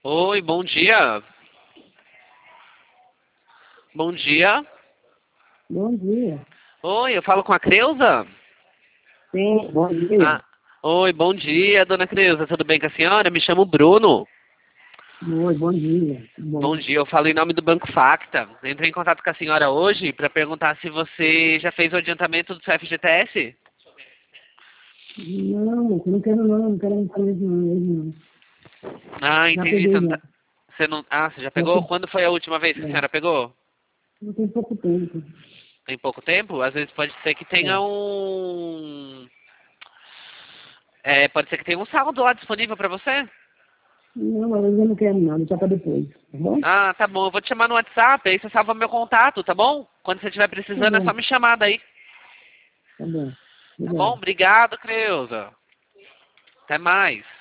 Oi, bom dia. Bom dia. Bom dia. Oi, eu falo com a Creuza? Sim, bom dia. Ah, oi, bom dia, dona Creuza. Tudo bem com a senhora? Me chamo Bruno. Oi, bom dia. Tudo Bom bom? dia, eu falo em nome do Banco Facta. Entrei em contato com a senhora hoje para perguntar se você já fez o adiantamento do seu FGTS? Não, eu não quero não, não quero fazer isso não, hoje não. Ah, Já entendi. peguei já. Você não... Ah, você já Já pegou? Quando foi a última vez que a é. senhora pegou? Não tem pouco tempo. Tem pouco tempo? Às vezes pode ser que tenha É. pode ser que tenha um saldo lá disponível para você? Não, mas eu não quero não, deixa pra depois, tá bom? Ah, tá bom. Eu vou te chamar no WhatsApp, aí você salva meu contato, tá bom? Quando você estiver Tá precisando, é bom, só me chamar daí. tá bom. Tá bom? Obrigado. Obrigado, Creuza. Até mais.